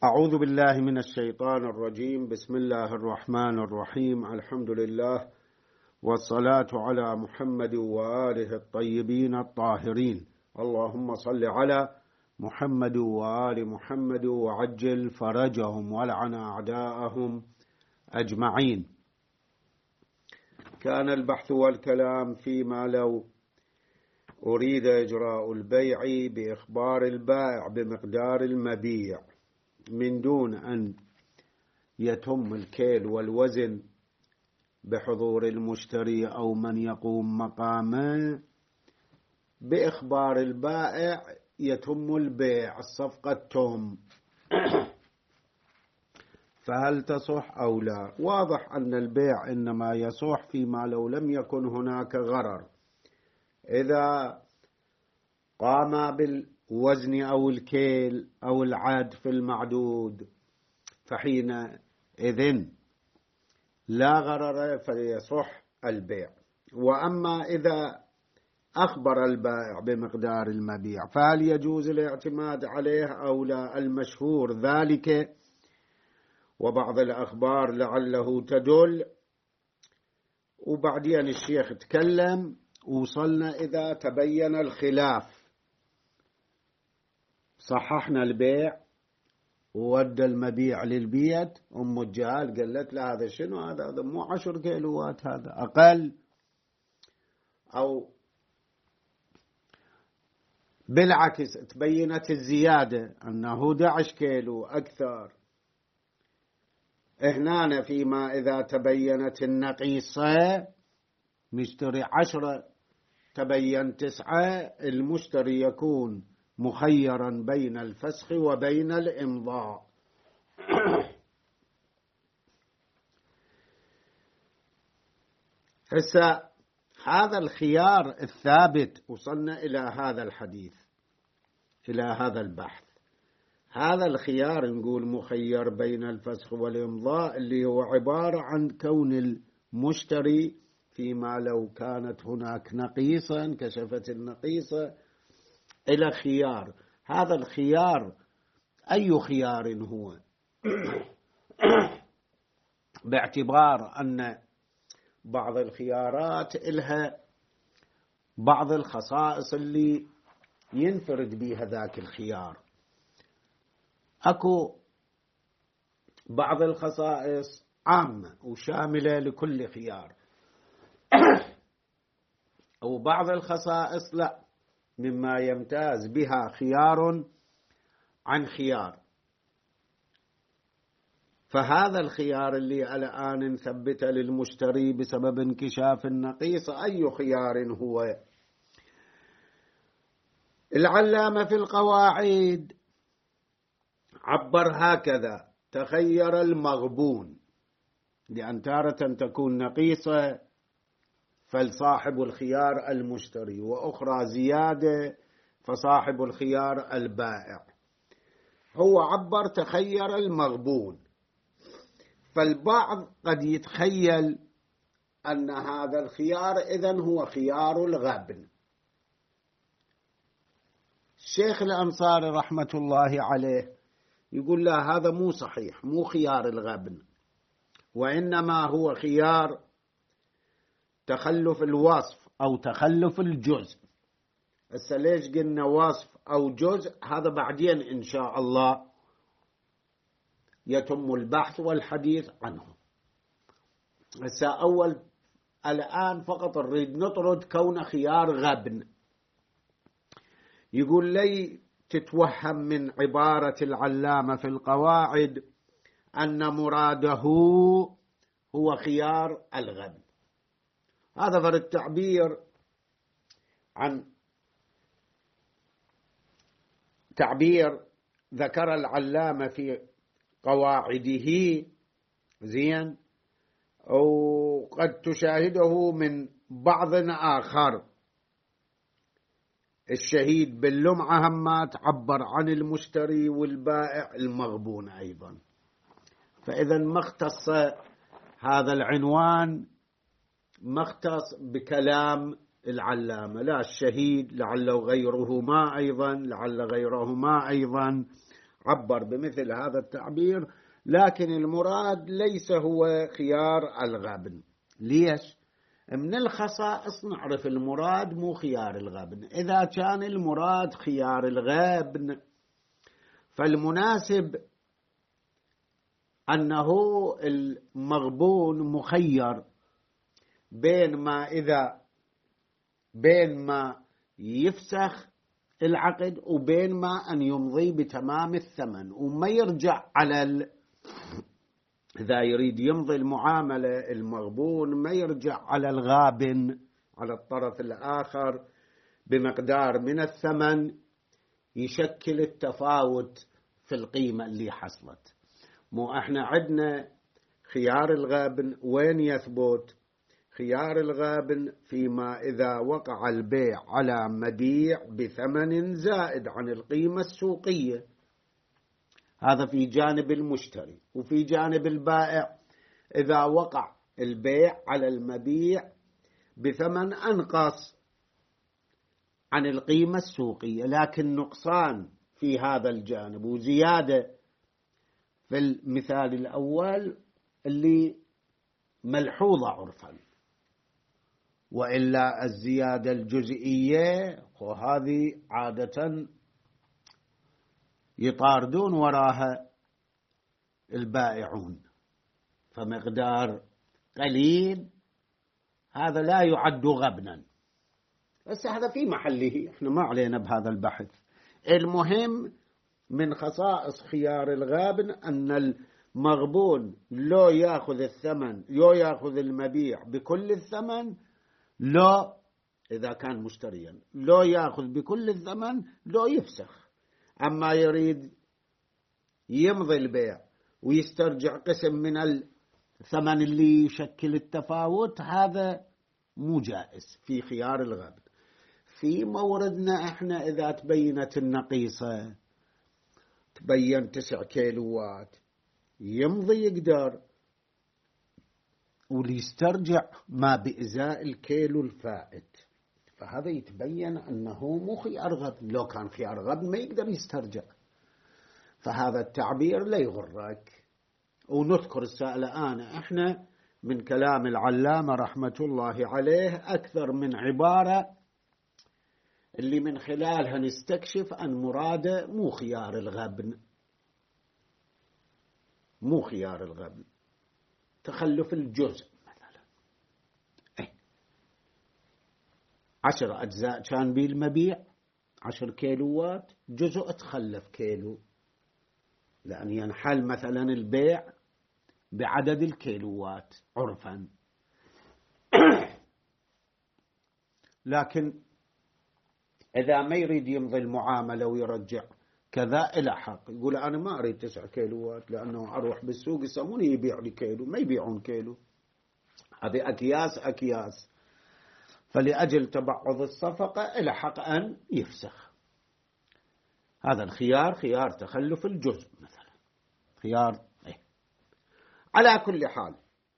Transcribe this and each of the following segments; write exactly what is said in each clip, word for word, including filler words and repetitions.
أعوذ بالله من الشيطان الرجيم. بسم الله الرحمن الرحيم. الحمد لله والصلاة على محمد وآله الطيبين الطاهرين. اللهم صل على محمد وآل محمد وعجل فرجهم ولعن أعداءهم أجمعين. كان البحث والكلام فيما لو أريد إجراء البيع بإخبار البائع بمقدار المبيع من دون أن يتم الكيل والوزن بحضور المشتري أو من يقوم مقامه، بإخبار البائع يتم البيع، الصفقة تم. فهل تصح أو لا؟ واضح أن البيع إنما يصح فيما لو لم يكن هناك غرر. إذا قام بالوزن أو الكيل أو العد في المعدود فحينئذ لا غرر فيصح البيع. وأما إذا أخبر البائع بمقدار المبيع فهل يجوز الاعتماد عليه أو لا؟ المشهور ذلك، وبعض الأخبار لعله تدل. وبعدين الشيخ تكلم وصلنا إذا تبين الخلاف صححنا البيع وودى المبيع للبيت. أم الجهال قالت له هذا شنو هذا؟ هذا مو عشر كيلوات، هذا أقل. أو بالعكس تبينت الزيادة أنه أحد عشر كيلو أكثر. هنا فيما إذا تبينت النقيصة مشتري عشرة تبين تسعة، المشتري يكون مخيرا بين الفسخ وبين الإمضاء. هسه هذا الخيار الثابت، وصلنا إلى هذا الحديث، إلى هذا البحث. هذا الخيار نقول مخير بين الفسخ والإمضاء، اللي هو عبارة عن كون المشتري فيما لو كانت هناك نقيصة انكشفت النقيصة إلى خيار. هذا الخيار أي خيار هو؟ باعتبار أن بعض الخيارات إلها بعض الخصائص اللي ينفرد بها ذاك الخيار. أكو بعض الخصائص عامة وشاملة لكل خيار، أو بعض الخصائص لا، مما يمتاز بها خيار عن خيار. فهذا الخيار اللي الآن نثبته للمشتري بسبب انكشاف النقيصة أي خيار هو؟ العلامة في القواعد عبر هكذا: تخير المغبون، لأن تارة تكون نقيصة فالصاحب الخيار المشتري، وأخرى زيادة فصاحب الخيار البائع. هو عبر تخير المغبون، فالبعض قد يتخيل أن هذا الخيار إذن هو خيار الغبن. الشيخ الأنصاري رحمة الله عليه يقول لا، هذا مو صحيح، مو خيار الغبن، وإنما هو خيار تخلف الوصف أو تخلف الجزء. هسه ليش قلنا وصف أو جزء؟ هذا بعدين إن شاء الله يتم البحث والحديث عنه. هسه أول الآن فقط نريد نطرد كون خيار غبن. يقول لي تتوهم من عبارة العلامة في القواعد أن مراده هو خيار الغبن. هذا فرد التعبير عن تعبير ذكر العلامة في قواعده، زين، وقد تشاهده من بعض آخر. الشهيد باللمعة هما تعبر عن المشتري والبائع المغبون أيضا. فإذا ما اختص هذا العنوان، ما اختص بكلام العلامة، لا الشهيد لعل غيرهما أيضا، لعل غيرهما أيضا عبر بمثل هذا التعبير، لكن المراد ليس هو خيار الغبن. ليش؟ من الخصائص نعرف المراد مو خيار الغبن. إذا كان المراد خيار الغبن فالمناسب أنه المغبون مخير بين ما إذا بين ما يفسخ العقد وبين ما أن يمضي بتمام الثمن، وما يرجع على ال... إذا يريد يمضي المعاملة المغبون ما يرجع على الغابن على الطرف الآخر بمقدار من الثمن يشكل التفاوت في القيمة اللي حصلت. مو احنا عندنا خيار الغابن وين يثبت؟ خيار الغابن فيما إذا وقع البيع على مبيع بثمن زائد عن القيمة السوقية، هذا في جانب المشتري. وفي جانب البائع إذا وقع البيع على المبيع بثمن أنقص عن القيمة السوقية، لكن نقصان في هذا الجانب وزيادة في المثال الأول اللي ملحوظة عرفا، وإلا الزيادة الجزئية وهذه عادة يطاردون وراها البائعون، فمقدار قليل هذا لا يعد غبنا، بس هذا في محله، احنا ما علينا بهذا البحث. المهم من خصائص خيار الغابن أن المغبون لو يأخذ الثمن لو يأخذ المبيع بكل الثمن، لو إذا كان مشتريا لو يأخذ بكل الثمن لو يفسخ. أما يريد يمضي البيع ويسترجع قسم من الثمن اللي يشكل التفاوت، هذا مو جائز في خيار الغابن. في موردنا احنا إذا تبينت النقيصة، تبين تسع كيلوات، يمضي يقدر وليسترجع ما بإزاء الكيلو الفائت، فهذا يتبين أنه مو خيار غبن. لو كان خيار غبن ما يقدر يسترجع، فهذا التعبير لا يغرك. ونذكر السائل أنا احنا من كلام العلامة رحمة الله عليه أكثر من عبارة اللي من خلالها نستكشف أن مراده مو خيار الغبن، مو خيار الغبن، تخلف الجزء مثلا. ايه عشر أجزاء كان بيه المبيع عشر كيلوات، جزء تخلف كيلو، لأن ينحل مثلا البيع بعدد الكيلوات عرفا. لكن إذا ما يريد يمضي المعاملة ويرجع كذا إلى حق، يقول أنا ما أريد تسع كيلوات لأنه أروح بالسوق يسموني يبيع لي كيلو، ما يبيعون كيلو، هذه أكياس أكياس، فلأجل تبعض الصفقة إلى حق أن يفسخ. هذا الخيار خيار تخلف الجزء مثلا، خيار إيه. على كل حال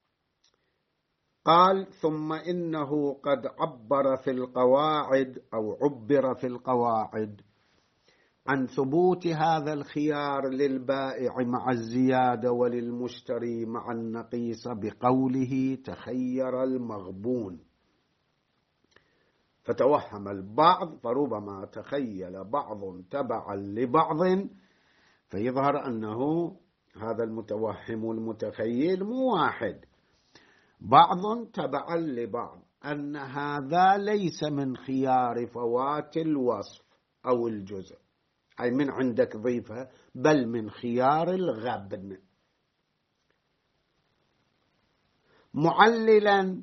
قال ثم إنه قد عبر في القواعد أو عبر في القواعد عن ثبوت هذا الخيار للبائع مع الزيادة وللمشتري مع النقيصة بقوله تخير المغبون، فتوهم البعض فربما تخيل بعض تبعا لبعض، فيظهر أنه هذا المتوهم والمتخيل مو واحد، بعض تبعا لبعض، أن هذا ليس من خيار فوات الوصف أو الجزء، أي من عندك ضيفة، بل من خيار الغبن، معللا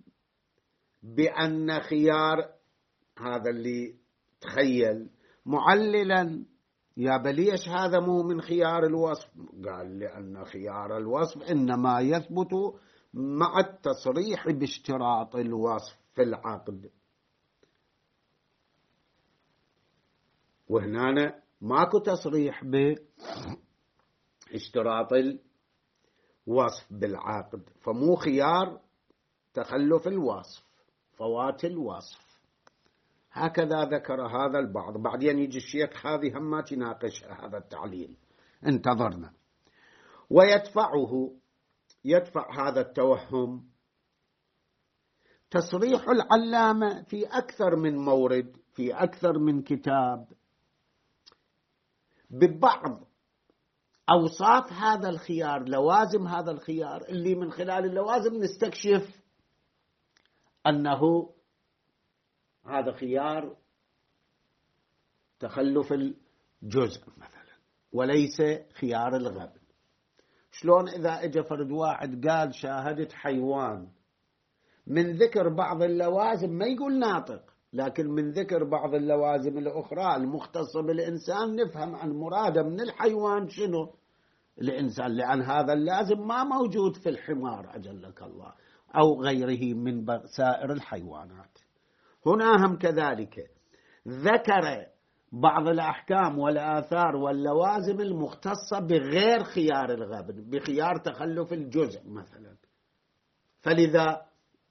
بأن خيار هذا اللي تخيل، معللا يا بليش هذا مو من خيار الوصف؟ قال لأن خيار الوصف إنما يثبت مع التصريح باشتراط الوصف في العقد، وهنا ماكو تصريح باشتراط الوصف بالعقد، فمو خيار تخلف الوصف فوات الوصف. هكذا ذكر هذا البعض. بعدين يجي الشيخ هذه هم ما تناقش هذا التعليل، انتظرنا. ويدفعه يدفع هذا التوهم تصريح العلامة في أكثر من مورد، في أكثر من كتاب، ببعض أوصاف هذا الخيار، لوازم هذا الخيار، اللي من خلال اللوازم نستكشف أنه هذا خيار تخلف الجزء مثلا وليس خيار الغبن. شلون إذا اجى فرد واحد قال شاهدت حيوان، من ذكر بعض اللوازم ما يقول ناطق، لكن من ذكر بعض اللوازم الأخرى المختصة بالإنسان نفهم عن مراده من الحيوان شنو الإنسان، لأن هذا اللازم ما موجود في الحمار أجلك الله أو غيره من سائر الحيوانات. هنا هم كذلك ذكر بعض الأحكام والآثار واللوازم المختصة بغير خيار الغبن، بخيار تخلف الجزء مثلا، فلذا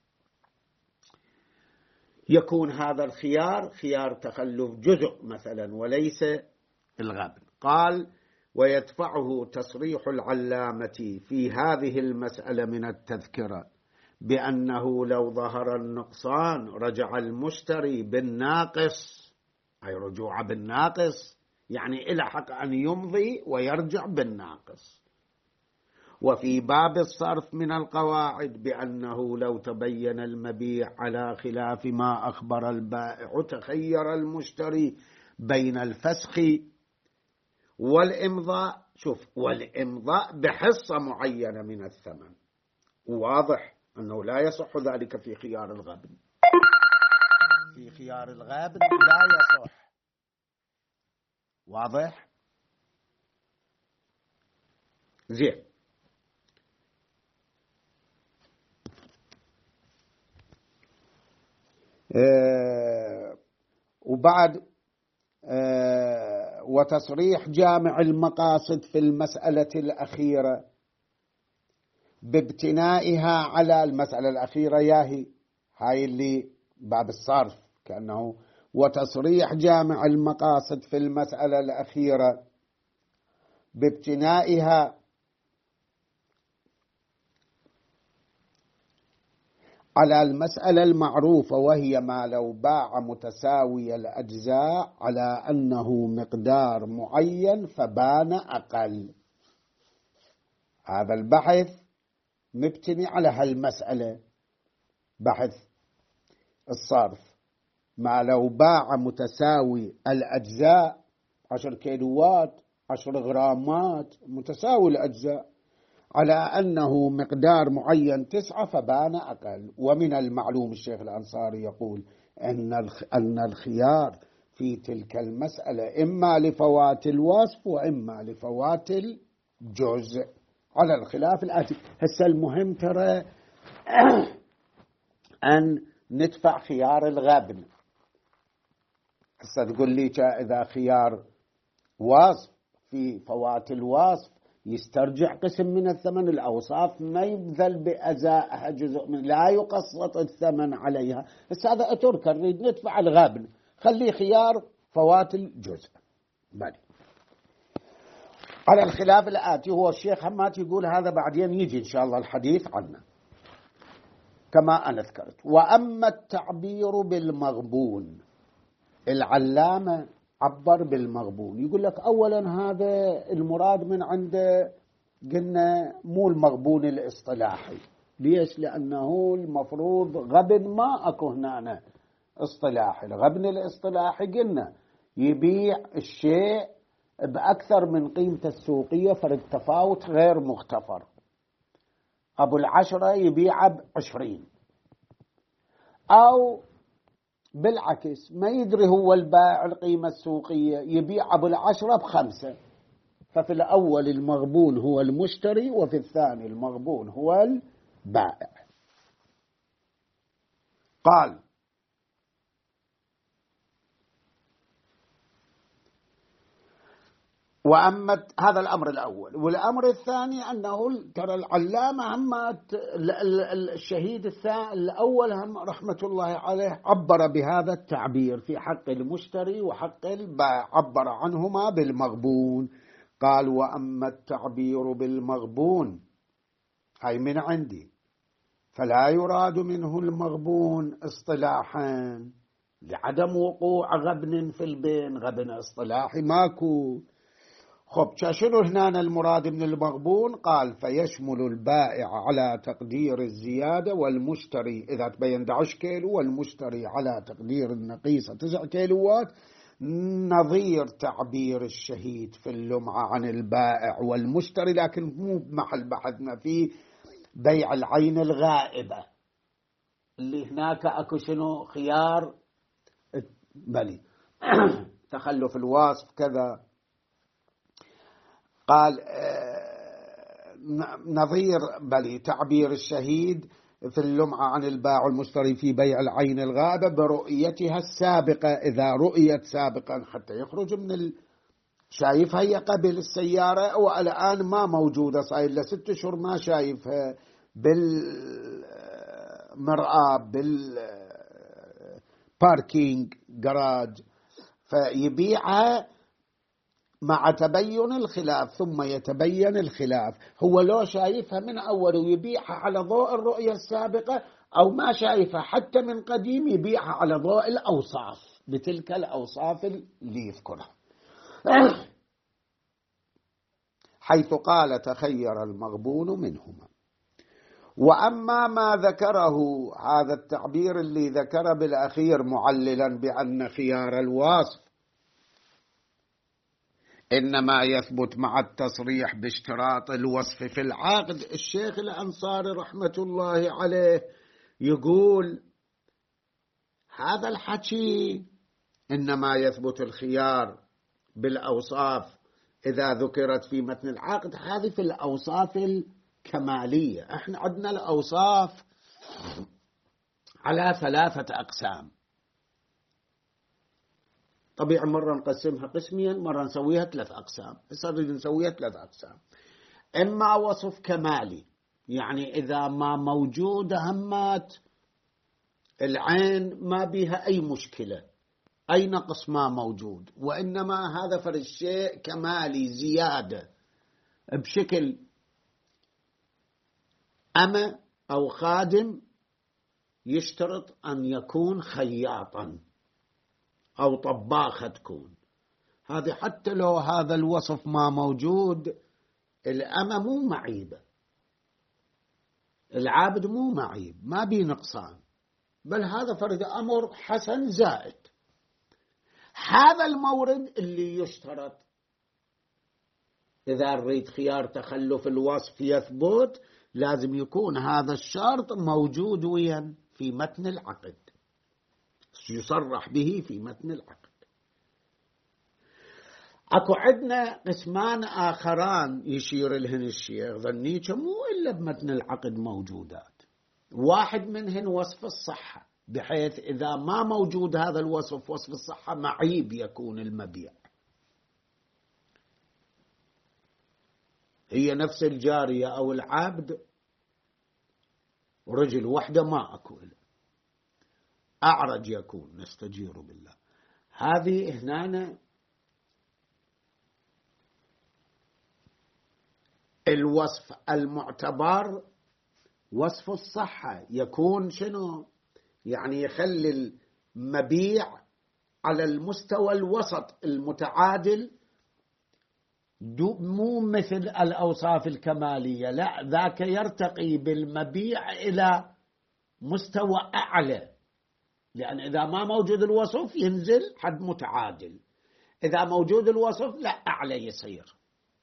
يكون هذا الخيار خيار تخلف جزء مثلا وليس الغبن. قال ويدفعه تصريح العلامة في هذه المسألة من التذكرة بأنه لو ظهر النقصان رجع المشتري بالناقص، أي رجوع بالناقص يعني إلى حق أن يمضي ويرجع بالناقص. وفي باب الصرف من القواعد بأنه لو تبين المبيع على خلاف ما أخبر البائع تخير المشتري بين الفسخ والإمضاء، شوف، والإمضاء بحصة معينة من الثمن. واضح أنه لا يصح ذلك في خيار الغبن، في خيار الغبن لا يصح. واضح؟ زين. أه وبعد أه وتصريح جامع المقاصد في المسألة الأخيرة بابتنائها على المسألة الأخيرة ياهي هاي اللي باب الصرف كأنه، وتصريح جامع المقاصد في المسألة الأخيرة بابتنائها على المسألة المعروفة وهي ما لو باع متساوي الأجزاء على أنه مقدار معين فبان أقل. هذا البحث مبتني على هالمسألة، بحث الصرف، ما لو باع متساوي الأجزاء عشر كيلوات عشر غرامات متساوي الأجزاء على أنه مقدار معين تسعة فبان أقل. ومن المعلوم الشيخ الأنصاري يقول أن الخيار في تلك المسألة إما لفوات الوصف وإما لفوات الجزء على الخلاف الآتي. هسه المهم ترى أن ندفع خيار الغبن. هسه تقول لي إذا خيار وصف في فوات الوصف يسترجع قسم من الثمن، الأوصاف ما يبذل بأزائها جزء من، لا يقسط الثمن عليها. بس هذا أترك نريد ندفع الغبن، خليه خيار فوات الجزء. بل على الخلاف الآتي هو الشيخ حماد يقول هذا بعدين يجي إن شاء الله الحديث عنه كما أنا ذكرت. وأما التعبير بالمغبون، العلامة عبر بالمغبون، يقول لك أولا هذا المراد من عنده قلنا مو المغبون الاصطلاحي. ليش؟ لأنه المفروض غبن ما أكو هنا اصطلاحي. الغبن الاصطلاحي قلنا يبيع الشيء بأكثر من قيمته السوقية فالتفاوت غير مغتفر. أبو العشرة يبيع بعشرين، أو بالعكس ما يدري هو البائع القيمة السوقية يبيع أبو العشرة بخمسة. ففي الأول المغبون هو المشتري وفي الثاني المغبون هو البائع. قال وأما هذا الأمر الأول. والأمر الثاني أنه ترى العلامة هم الشهيد الأول هم رحمة الله عليه عبر بهذا التعبير في حق المشتري وحق البائع، عبر عنهما بالمغبون. قال وأما التعبير بالمغبون أي من عندي فلا يراد منه المغبون اصطلاحا لعدم وقوع غبن في البين، غبن اصطلاحي ماكو. خب شنو هنا المراد من المغبون؟ قال فيشمل البائع على تقدير الزيادة والمشتري إذا تبين أحد عشر كيلو والمشتري على تقدير النقيصة تسع كيلوات، نظير تعبير الشهيد في اللمعة عن البائع والمشتري، لكن مو بمحل بحثنا فيه بيع العين الغائبة اللي هناك أكو شنو خيار بلي تخلف الوصف كذا. قال نظير بلي تعبير الشهيد في اللمعة عن البائع والمشتري في بيع العين الغائبة برؤيتها السابقة، إذا رؤيت سابقا حتى يخرج من ال... شايفها هي قبل السيارة والآن ما موجودة، صاير له ست أشهر ما شايفها بالمرآة بالباركينج جراج، فيبيعها مع تبين الخلاف، ثم يتبين الخلاف هو لو شايفها من أول ويبيعها على ضوء الرؤية السابقة، أو ما شايفها حتى من قديم يبيعها على ضوء الأوصاف بتلك الأوصاف اللي يذكرها. حيث قال تخير المغبون منهما. وأما ما ذكره هذا التعبير اللي ذكر بالأخير معللا بأن خيار الوصف إنما يثبت مع التصريح باشتراط الوصف في العقد، الشيخ الأنصاري رحمة الله عليه يقول هذا الحكي إنما يثبت الخيار بالأوصاف إذا ذكرت في متن العقد، هذه في الأوصاف الكمالية. احنا عندنا الأوصاف على ثلاثة أقسام، طبيعي مرة نقسمها قسميا، مرة نسويها ثلاث أقسام. هسه نريد نسويها ثلاث أقسام. إما وصف كمالي، يعني إذا ما موجود همات العين ما بها أي مشكلة، أي نقص ما موجود، وإنما هذا فرد الشيء كمالي زيادة بشكل أما أو خادم يشترط أن يكون خياطا أو طباخة تكون، هذه حتى لو هذا الوصف ما موجود الأمة مو معيبة، العابد مو معيب، ما بي نقصان، بل هذا فرد أمر حسن زائد. هذا المورد اللي يشترط إذا نريد خيار تخلف الوصف يثبت، لازم يكون هذا الشرط موجود وين في متن العقد، يصرح به في متن العقد. أكو عندنا قسمان آخران يشير لهن الشيخ ظنيك مو إلا بمتن العقد موجودات. واحد منهن وصف الصحة، بحيث إذا ما موجود هذا الوصف وصف الصحة معيب يكون المبيع. هي نفس الجارية أو العبد رجل وحده ما أكو له، أعرج يكون نستجير بالله. هذه هنا الوصف المعتبر وصف الصحة، يكون شنو؟ يعني يخلي المبيع على المستوى الوسط المتعادل، مو مثل الأوصاف الكمالية، لا ذاك يرتقي بالمبيع إلى مستوى أعلى، لأن إذا ما موجود الوصف ينزل حد متعادل، إذا موجود الوصف لا أعلى يصير.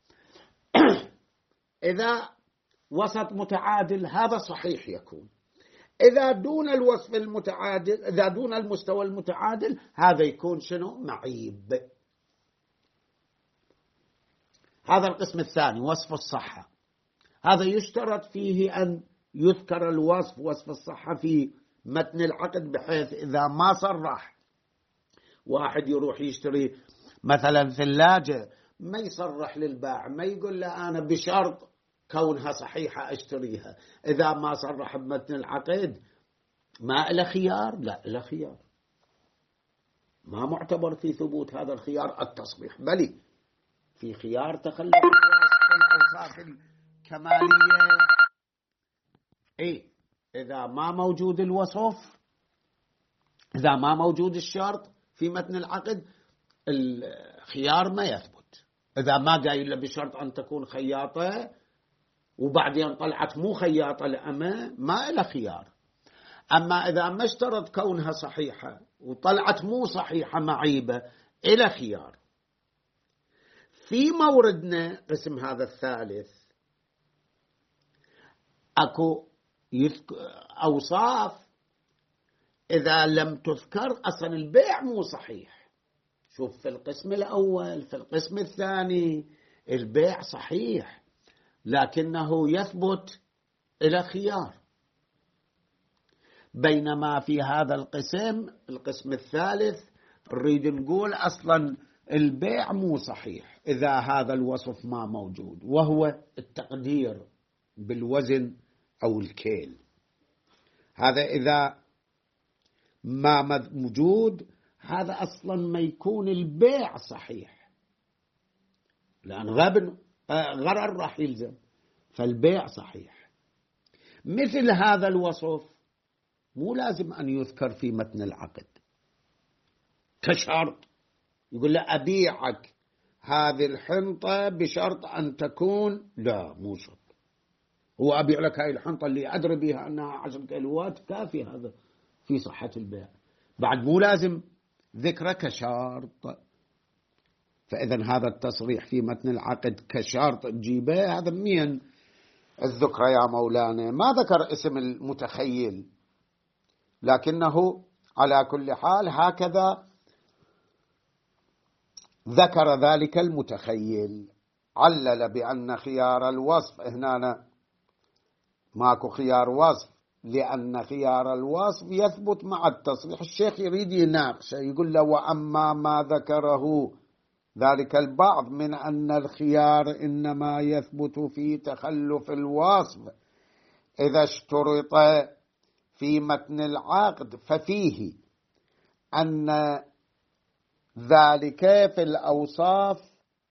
إذا وسط متعادل هذا صحيح يكون، إذا دون الوصف المتعادل، إذا دون المستوى المتعادل هذا يكون شنو؟ معيب. هذا القسم الثاني وصف الصحة، هذا يشترط فيه أن يذكر الوصف وصف الصحة في متن العقد، بحيث إذا ما صرح واحد يروح يشتري مثلا ثلاجة ما يصرح للبائع، ما يقول له أنا بشرط كونها صحيحة أشتريها، إذا ما صرح بمتن العقد ما له خيار، لا له خيار، ما معتبر في ثبوت هذا الخيار التصريح بلي. في خيار تخلف الوصف في الأوصاف الكمالية. إيه إذا ما موجود الوصف، إذا ما موجود الشرط في متن العقد، الخيار ما يثبت. إذا ما قايل له بشرط أن تكون خياطة وبعدين طلعت مو خياطة الأمة، ما إلى خيار. أما إذا ما اشترط كونها صحيحة وطلعت مو صحيحة معيبة، إلى خيار. في موردنا قسم هذا الثالث أكو أوصاف إذا لم تذكر أصلا البيع مو صحيح. شوف في القسم الأول، في القسم الثاني البيع صحيح لكنه يثبت إلى خيار، بينما في هذا القسم القسم الثالث نريد نقول أصلا البيع مو صحيح إذا هذا الوصف ما موجود، وهو التقدير بالوزن أو الكيل. هذا إذا ما موجود، هذا أصلا ما يكون البيع صحيح، لأن غبن غرر راح يلزم، فالبيع صحيح. مثل هذا الوصف مو لازم أن يذكر في متن العقد كشرط، يقول له أبيعك هذه الحنطة بشرط أن تكون، لا مو شرط. هو أبيع لك هذه الحنطة اللي أدري بها أنها عشر كيلوات كافي، هذا في صحة البيع، بعد مو لازم ذكره كشرط. فإذا هذا التصريح في متن العقد كشرط تجيبه، هذا مين الذكر يا مولانا؟ ما ذكر اسم المتخيل، لكنه على كل حال هكذا ذكر ذلك المتخيل. علل بأن خيار الوصف، هنا ماكو خيار وصف، لأن خيار الوصف يثبت مع التصريح. الشيخ يريد يناقشه، يقول له وأما ما ذكره ذلك البعض من أن الخيار إنما يثبت في تخلف الوصف إذا اشترط في متن العقد، ففيه أن ذلك في الأوصاف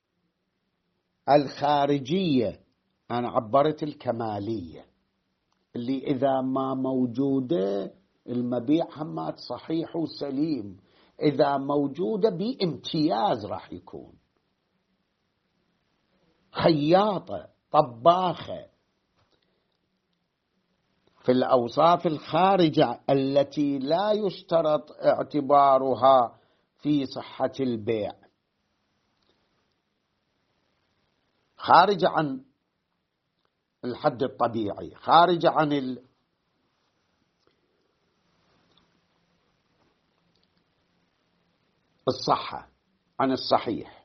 الخارجية، أنا عبرت الكمالية، اللي إذا ما موجودة المبيع همات صحيح وسليم، إذا موجودة بامتياز راح يكون خياطة طباخة. في الأوصاف الخارجة التي لا يشترط اعتبارها في صحة البيع، خارج عن الحد الطبيعي، خارج عن الصحة، عن الصحيح،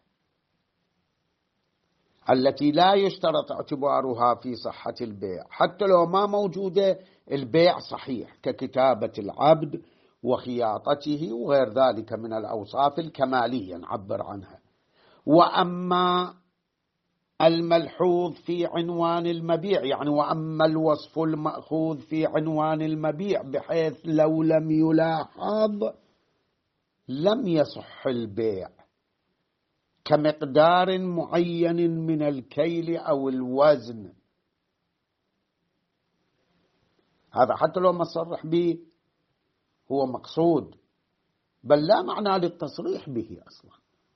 التي لا يشترط اعتبارها في صحة البيع، حتى لو ما موجودة البيع صحيح، ككتابة العبد وخياطته وغير ذلك من الأوصاف الكمالية نعبر عنها. وأما الملحوظ في عنوان المبيع، يعني وأما الوصف المأخوذ في عنوان المبيع بحيث لو لم يلاحظ لم يصح البيع، كمقدار معين من الكيل أو الوزن، هذا حتى لو ما صرح به هو مقصود، بل لا معنى للتصريح به أصلا.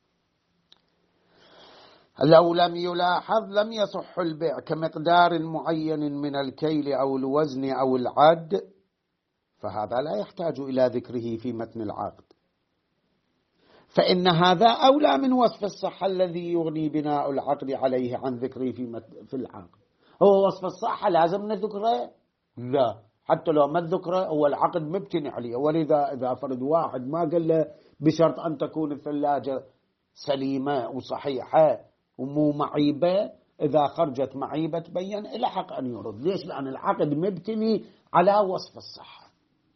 لو لم يلاحظ لم يصح البيع كمقدار معين من الكيل أو الوزن أو العد، فهذا لا يحتاج إلى ذكره في متن العقد، فإن هذا أولى من وصف الصحة الذي يغني بناء العقد عليه عن ذكره في في العقد. هو وصف الصحة لازم نذكره؟ لا، حتى لو ما ذكره هو العقد مبتني عليه. ولذا إذا فرد واحد ما قال له بشرط أن تكون الثلاجة سليمة وصحيحة ومو معيبة، إذا خرجت معيبة تبين إلى حق أن يرد. ليش؟ لأن العقد مبتني على وصف الصحة.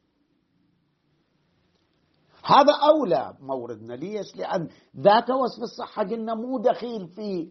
هذا أولى موردنا. ليش؟ لأن ذاك وصف الصحة قلنا مو دخيل في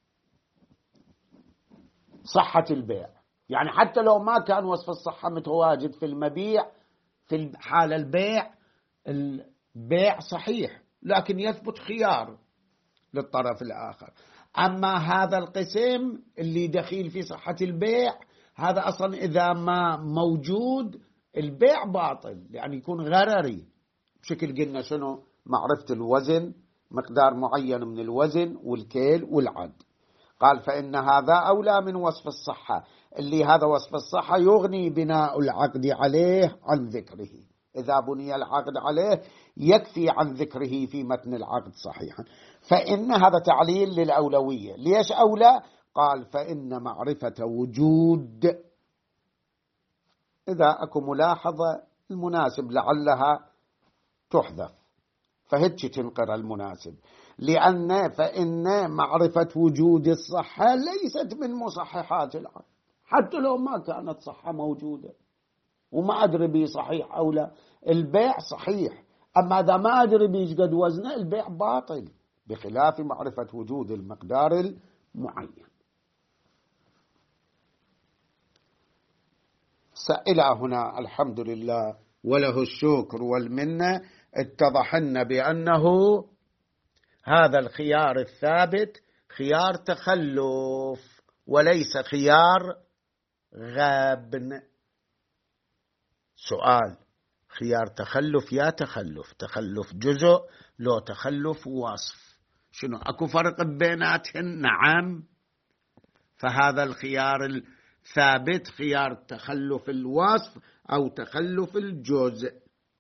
صحة البيع، يعني حتى لو ما كان وصف الصحة متواجد في المبيع في حال البيع، البيع صحيح لكن يثبت خيار للطرف الآخر. أما هذا القسم اللي دخيل في صحة البيع، هذا أصلا إذا ما موجود البيع باطل، يعني يكون غرري. بشكل قلنا شنو؟ معرفة الوزن، مقدار معين من الوزن والكيل والعد. قال فإن هذا أولى من وصف الصحة، اللي هذا وصف الصحة يغني بناء العقد عليه عن ذكره. إذا بني العقد عليه يكفي عن ذكره في متن العقد صحيحا. فإن هذا تعليل للأولوية. ليش أولى؟ قال فإن معرفة وجود، إذا أكو ملاحظة المناسب لعلها تحذف، فهتش تنقر المناسب. لأن فإن معرفة وجود الصحة ليست من مصححات العقد، حتى لو ما كانت صحة موجودة وما أدري بي صحيح أو لا، البيع صحيح. أما إذا ما أدري بيش قد وزنه البيع باطل، بخلاف معرفة وجود المقدار المعين. إلى هنا الحمد لله وله الشكر والمنة، اتضح لنا بأنه هذا الخيار الثابت خيار تخلف وليس خيار غابن. سؤال: خيار تخلف يا تخلف تخلف جزء لو تخلف وصف، شنو أكو فرق بيناتهن؟ نعم. فهذا الخيار الثابت خيار تخلف الوصف أو تخلف الجزء.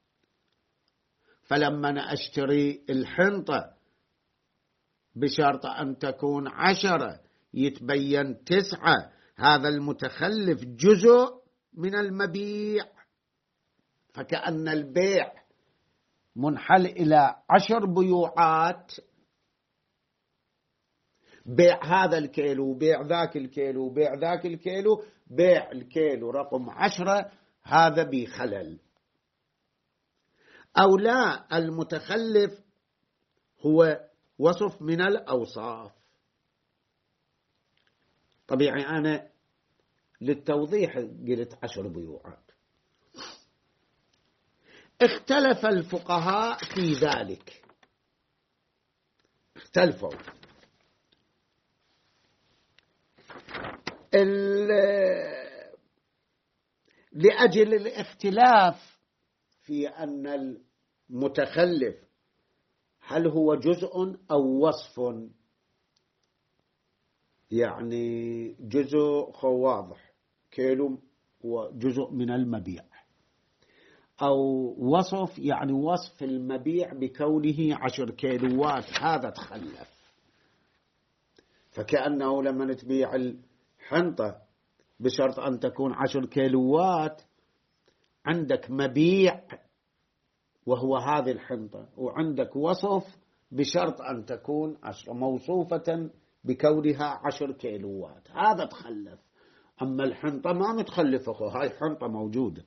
فلما أنا أشتري الحنطة بشرط أن تكون عشرة يتبين تسعة، هذا المتخلف جزء من المبيع، فكأن البيع منحل إلى عشر بيوعات، بيع هذا الكيلو وبيع ذاك الكيلو وبيع ذاك الكيلو، بيع الكيلو رقم عشرة هذا بخلل. أو لا، المتخلف هو وصف من الأوصاف. طبيعي أنا للتوضيح قلت عشر بيوعات. اختلف الفقهاء في ذلك، اختلفوا. لأجل الاختلاف في أن المتخلف هل هو جزء أو وصف، يعني جزء واضح كيلو وجزء من المبيع، أو وصف يعني وصف المبيع بكونه عشر كيلوات، هذا تخلف. فكأنه لما تبيع الحنطة بشرط أن تكون عشر كيلوات، عندك مبيع وهو هذه الحنطة، وعندك وصف بشرط أن تكون عشر موصوفة بكونها عشر كيلوات، هذا تخلف. أما الحنطة ما متخلفة، هاي حنطة موجودة.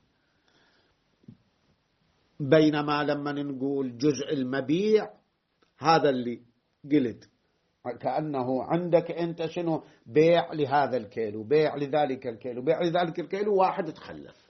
بينما لما نقول جزء المبيع، هذا اللي قلت كأنه عندك أنت شنو؟ بيع لهذا الكيلو، بيع لذلك الكيلو، بيع لذلك الكيلو، واحد تخلف.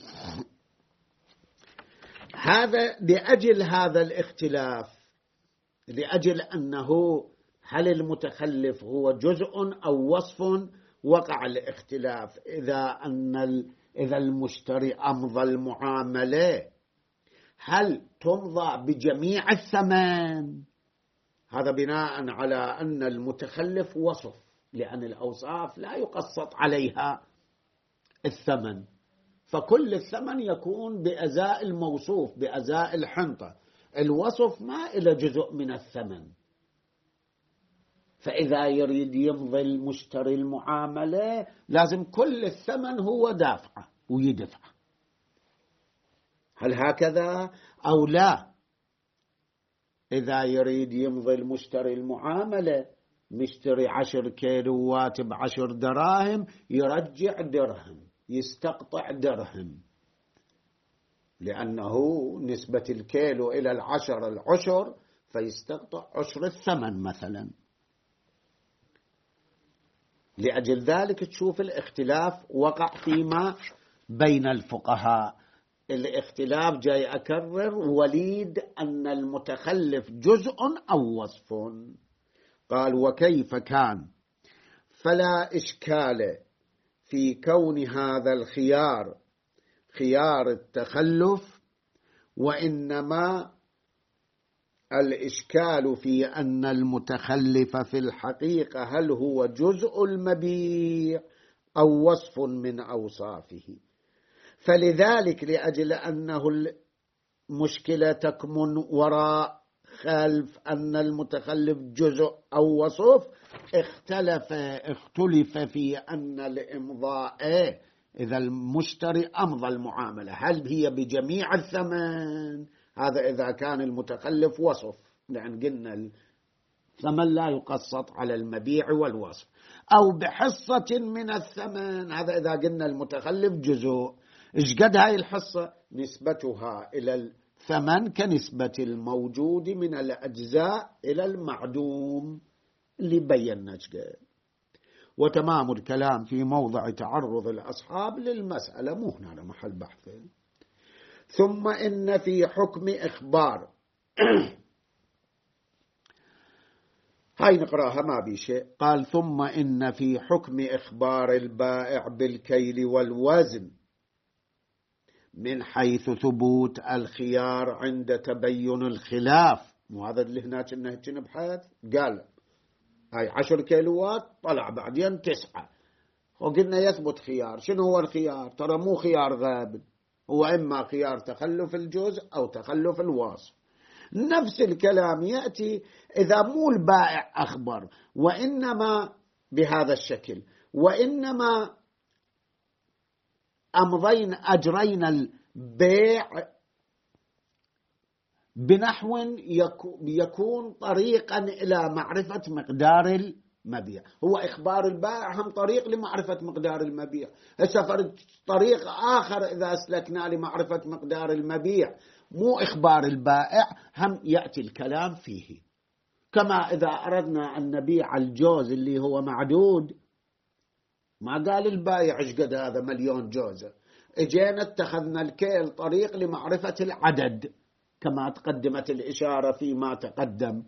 هذا لأجل هذا الاختلاف، لأجل أنه هل المتخلف هو جزء أو وصف، وقع الاختلاف. إذا أن إذا المشتري أمضى المعاملة، هل تمضى بجميع الثمن؟ هذا بناء على أن المتخلف وصف، لأن الأوصاف لا يقسط عليها الثمن، فكل الثمن يكون بأزاء الموصوف، بأزاء الحنطة. الوصف ما إلى جزء من الثمن، فإذا يريد يمضي المشتري المعاملة لازم كل الثمن هو دافعه ويدفع. هل هكذا أو لا؟ إذا يريد يمضي المشتري المعاملة، مشتري عشر كيلوات بعشر دراهم، يرجع درهم، يستقطع درهم، لأنه نسبة الكيلو إلى العشر العشر، فيستقطع عشر الثمن مثلا. لأجل ذلك تشوف الاختلاف وقع فيما بين الفقهاء. الاختلاف جاي أكرر وليد أن المتخلف جزء أو وصف. قال وكيف كان؟ فلا إشكال في كون هذا الخيار خيار التخلف، وإنما الإشكال في أن المتخلف في الحقيقة هل هو جزء المبيع أو وصف من أوصافه. فلذلك لأجل أنه المشكلة تكمن وراء خلف أن المتخلف جزء أو وصف، اختلف اختلف في أن الإمضاء إذا المشتري أمضى المعاملة هل هي بجميع الثمن؟ هذا إذا كان المتخلف وصف، لأن قلنا الثمن لا يقسط على المبيع والوصف، أو بحصة من الثمن، هذا إذا قلنا المتخلف جزء. إيش قد هاي الحصة؟ نسبتها إلى الثمن كنسبة الموجود من الأجزاء إلى المعدوم اللي بينا قد. وتمام الكلام في موضع تعرض الأصحاب للمسألة، مو هنا على محل بحث. ثم إن في حكم إخبار هاي نقراها ما بي شيء. قال ثم إن في حكم إخبار البائع بالكيل والوزن من حيث ثبوت الخيار عند تبين الخلاف، مو هذا اللي هناك إنه نبحث. قال هاي عشر كيلوات طلع بعدين تسعة، وقلنا يثبت خيار. شنو هو الخيار؟ ترى مو خيار غاب، هو إما خيار تخلف الجزء أو تخلف الوصف. نفس الكلام يأتي إذا مو البائع أخبر وإنما بهذا الشكل، وإنما أمضين أجرينا البيع بنحو يكون طريقا إلى معرفة مقدار المبيع. هو إخبار البائع هم طريق لمعرفة مقدار المبيع. السفر طريق آخر إذا أسلكنا لمعرفة مقدار المبيع، مو إخبار البائع هم يأتي الكلام فيه. كما إذا أردنا أن نبيع الجوز اللي هو معدود، ما قال البائع إيش قد هذا مليون جوزة، اجينا اتخذنا الكيل طريق لمعرفة العدد كما تقدمت الإشارة فيما تقدم.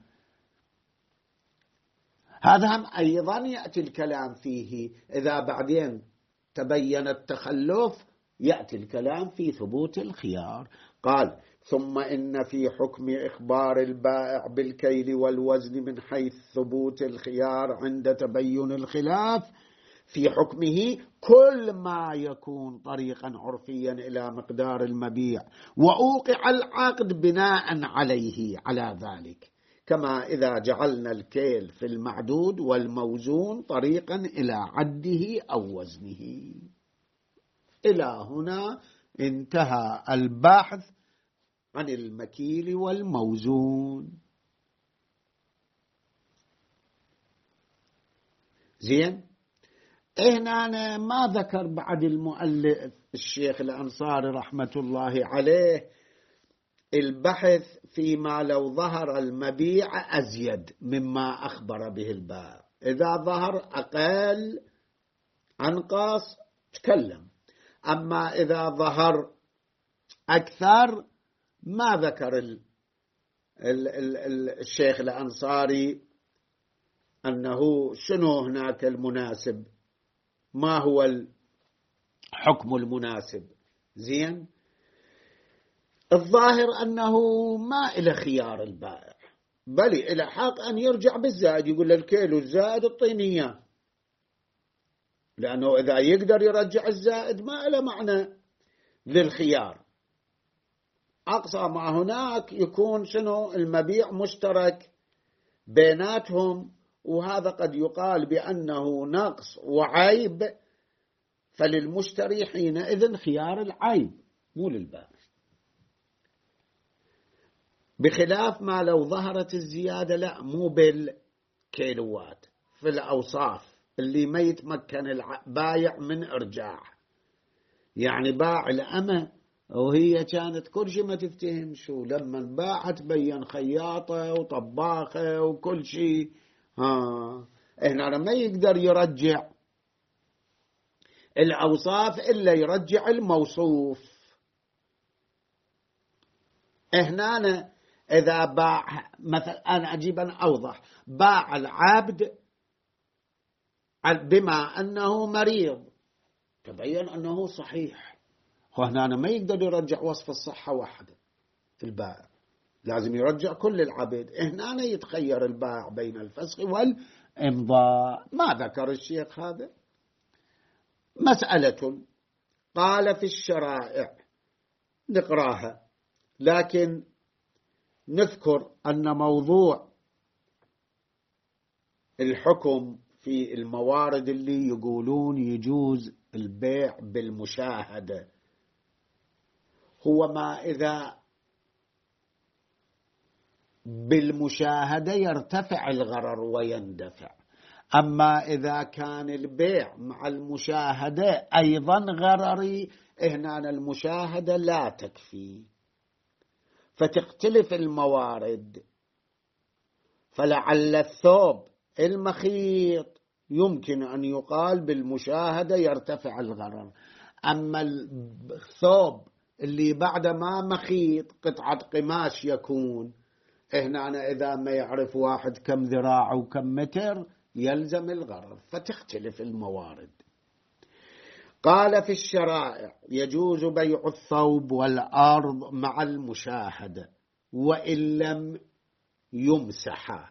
هذا هم أيضا يأتي الكلام فيه. إذا بعدين تبين التخلف يأتي الكلام في ثبوت الخيار. قال ثم إن في حكم إخبار البائع بالكيل والوزن من حيث ثبوت الخيار عند تبين الخلاف في حكمه كل ما يكون طريقا عرفيا إلى مقدار المبيع وأوقع العقد بناء عليه على ذلك، كما إذا جعلنا الكيل في المعدود والموزون طريقا إلى عده أو وزنه. إلى هنا انتهى البحث عن المكيل والموزون. زين، هنا أنا ما ذكر بعد المؤلف الشيخ الأنصاري رحمة الله عليه البحث فيما لو ظهر المبيع أزيد مما أخبر به البائع. إذا ظهر أقل أنقص تكلم، أما إذا ظهر أكثر ما ذكر ال ال ال الشيخ الأنصاري أنه شنو هناك المناسب، ما هو الحكم المناسب. زين، الظاهر أنه ما إلى خيار البائع، بل إلى حق أن يرجع بالزائد، يقول الكيلو الزائد الطينية، لأنه إذا يقدر يرجع الزائد ما إلى معنى للخيار. أقصى ما هناك يكون شنو المبيع مشترك بيناتهم، وهذا قد يقال بأنه نقص وعيب، فللمشتري حينئذ خيار العيب مو للبائع، بخلاف ما لو ظهرت الزيادة لا مو بالكيلوات، في الأوصاف اللي ما يتمكن البائع من إرجاع. يعني باع الأمة وهي كانت كل شيء ما تفتهم شو، لما باعت بين خياطة وطباخة وكل شيء، ها هنا ما يقدر يرجع الأوصاف إلا يرجع الموصوف. هنا إذا باع مثلا، أنا أجيب أن أوضح، باع العبد بما أنه مريض، تبين أنه صحيح، وهنا أنا ما يقدر يرجع وصف الصحة وحده البائع، لازم يرجع كل العبد. هنا أنا يتخير البائع بين الفسخ والإمضاء. ما ذكر الشيخ هذا. مسألة قال في الشرائع، نقراها، لكن نذكر أن موضوع الحكم في الموارد اللي يقولون يجوز البيع بالمشاهدة هو ما إذا بالمشاهدة يرتفع الغرر ويندفع. أما إذا كان البيع مع المشاهدة أيضا غرري، هنا المشاهدة لا تكفي، فتختلف الموارد. فلعل الثوب المخيط يمكن أن يقال بالمشاهدة يرتفع الغرر، أما الثوب اللي بعد ما مخيط قطعة قماش يكون، هنا أنا إذا ما يعرف واحد كم ذراع وكم متر يلزم الغرر، فتختلف الموارد. قال في الشرائع يجوز بيع الثوب والأرض مع المشاهدة وإن لم يمسحا،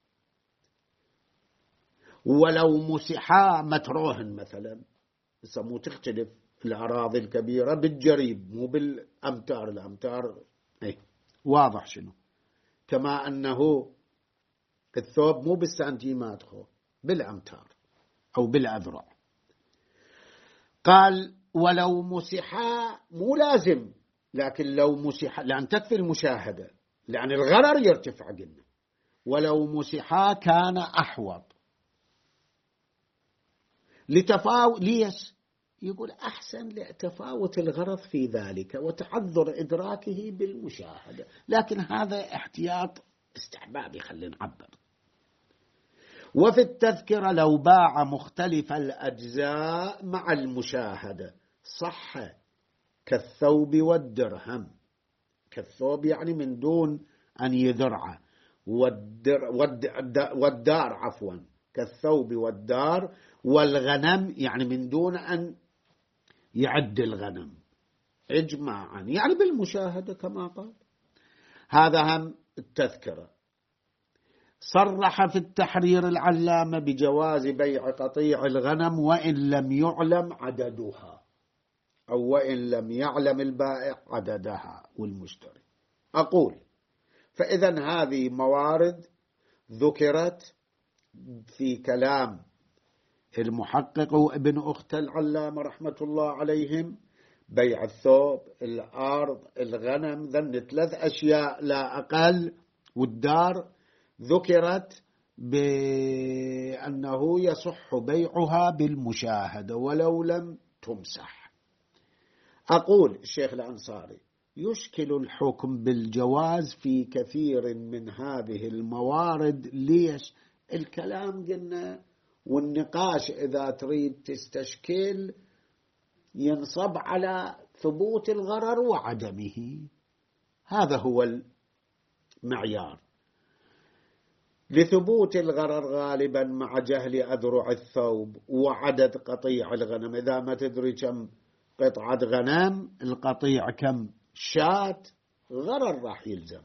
ولو مسحا متروهن مثلا، مو تختلف الأراضي الكبيرة بالجريب مو بالأمتار، الأمتار ايه واضح شنو، كما أنه الثوب مو بالسنتيمات خو بالأمتار أو بالأذرع. قال ولو مسحا مو لازم، لكن لو مسحا لأن تكفي المشاهدة، لأن الغرر يرتفع قلنا، ولو مسحا كان أحوط لتفاوت. ليش؟ يقول أحسن لتفاوت الغرض في ذلك وتعذر إدراكه بالمشاهدة، لكن هذا احتياط استحبابي خلينا نعبر. وفي التذكرة لو باع مختلف الأجزاء مع المشاهدة صح كالثوب والدرهم. كالثوب يعني من دون أن يذرعه، والدر والدار عفوا كالثوب والدار، والغنم يعني من دون أن يعد الغنم إجماعا، يعني بالمشاهدة كما قال. هذا هم التذكرة. صرح في التحرير العلامة بجواز بيع قطيع الغنم وإن لم يعلم عددها، أو وإن لم يعلم البائع عددها والمشتري. أقول فإذا هذه موارد ذكرت في كلام المحقق وابن أخت العلامة رحمة الله عليهم، بيع الثوب، الأرض، الغنم، ذن ثلاث أشياء لا أقل، والدار ذكرت بأنه يصح بيعها بالمشاهدة ولو لم تمسح. أقول الشيخ الأنصاري يشكل الحكم بالجواز في كثير من هذه الموارد. ليش؟ الكلام قلنا والنقاش إذا تريد تستشكل ينصب على ثبوت الغرر وعدمه، هذا هو المعيار. لثبوت الغرر غالبا مع جهل أذرع الثوب وعدد قطيع الغنم، إذا ما تدري كم قطعة غنم، القطيع كم شاة، غرر راح يلزم.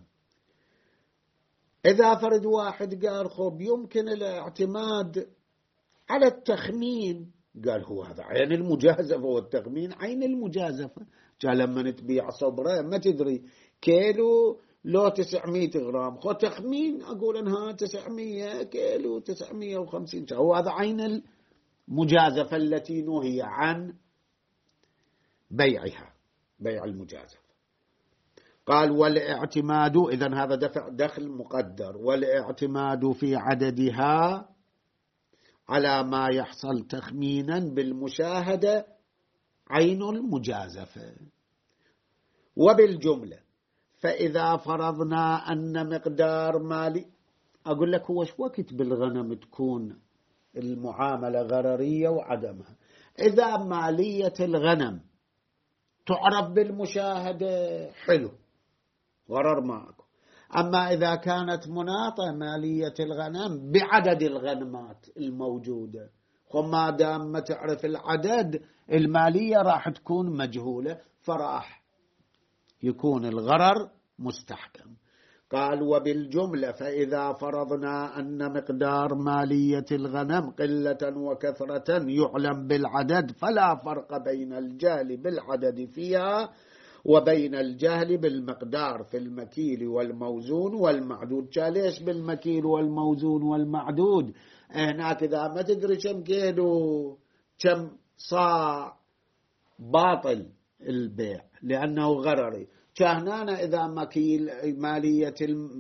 إذا فرد واحد قال خب يمكن الاعتماد على التخمين، قال هو هذا عين المجازفة، والتخمين عين المجازفة. قال لما نتبيع صبرة ما تدري كيلو لو تسعمية غرام، خو تخمين أقول أنها تسعمية كيلو تسعمية وخمسين، هو هذا عين المجازفة التي نهي عن بيعها، بيع المجازفة. قال والاعتماد، إذن هذا دفع دخل مقدر، والاعتماد في عددها على ما يحصل تخمينا بالمشاهدة عين المجازفة. وبالجملة فإذا فرضنا أن مقدار مالي، أقول لك هو وقت بالغنم تكون المعاملة غررية وعدمها؟ إذا مالية الغنم تعرف بالمشاهدة حلو غرر ماكو، أما إذا كانت مناطة مالية الغنم بعدد الغنمات الموجودة، وما دام ما تعرف العدد المالية راح تكون مجهولة، فراح يكون الغرر مستحكم. قال وبالجملة فإذا فرضنا أن مقدار مالية الغنم قلة وكثرة يعلم بالعدد، فلا فرق بين الجهل بالعدد فيها وبين الجهل بالمقدار في المكيل والموزون والمعدود. ليش بالمكيل والموزون والمعدود؟ هناك إذا ما تدري كم كيلو كم صاع باطل البيع لأنه غرري. كهنا إذا مكيل مالية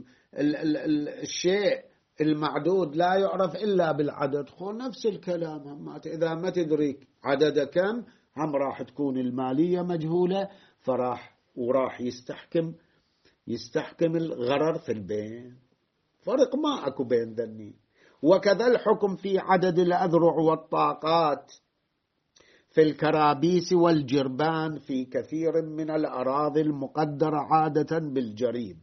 الشيء المعدود لا يعرف إلا بالعدد، خو نفس الكلام. إذا ما تدري عدد كم هم راح تكون المالية مجهولة، فراح وراح يستحكم يستحكم الغرر في البيع. فرق ما أكو بين ذني. وكذا الحكم في عدد الأذرع والطاقات في الكرابيس والجربان في كثير من الأراضي المقدرة عادة بالجريب.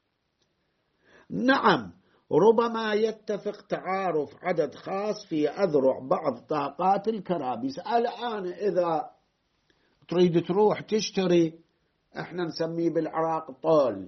نعم ربما يتفق تعارف عدد خاص في أذرع بعض طاقات الكرابيس. الآن إذا تريد تروح تشتري، احنا نسميه بالعراق طول،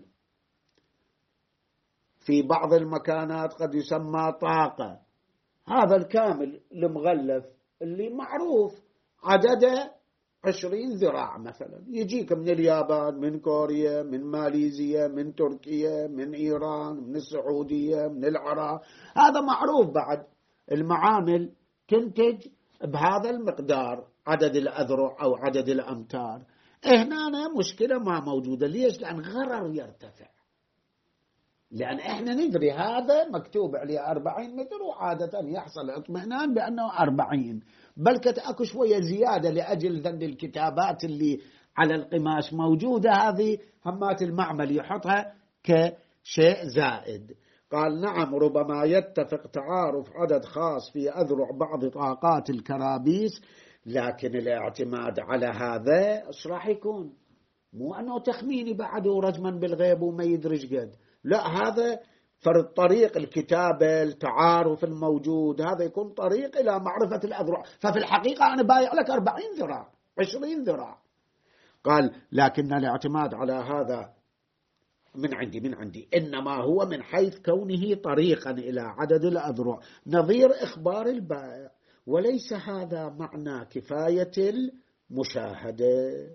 في بعض المكانات قد يسمى طاقة، هذا الكامل المغلف اللي معروف عدده عشرين ذراع مثلا، يجيك من اليابان، من كوريا، من ماليزيا، من تركيا، من إيران، من السعودية، من العراق، هذا معروف. بعد المعامل تنتج بهذا المقدار عدد الأذرع أو عدد الأمتار. هنا مشكلة ما موجودة. ليش؟ لأن غرر يرتفع، لأن إحنا ندري هذا مكتوب عليه أربعين متر، وعادة يحصل اطمئنان بأنه أربعين، بل كت أكو شوية زيادة لأجل ذن الكتابات اللي على القماش موجودة، هذه همات المعمل يحطها كشيء زائد. قال نعم ربما يتفق تعارف عدد خاص في أذرع بعض طاقات الكرابيس، لكن الاعتماد على هذا ايش راح يكون؟ مو أنه تخميني بعد ورجما بالغيب وما يدرج قد، لا، هذا فرض طريق الكتابة التعارف الموجود، هذا يكون طريق إلى معرفة الأذرع. ففي الحقيقة أنا بايع لك أربعين ذراع عشرين ذراع. قال لكن الاعتماد على هذا من عندي من عندي إنما هو من حيث كونه طريقا إلى عدد الأذرع نظير إخبار البائع، وليس هذا معنى كفاية المشاهدة.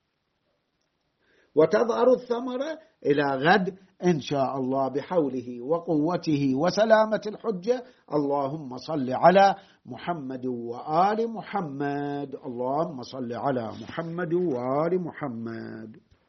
وتظهر الثمرة إلى غد إن شاء الله بحوله وقوته وسلامة الحجة. اللهم صل على محمد وآل محمد. اللهم صل على محمد وآل محمد.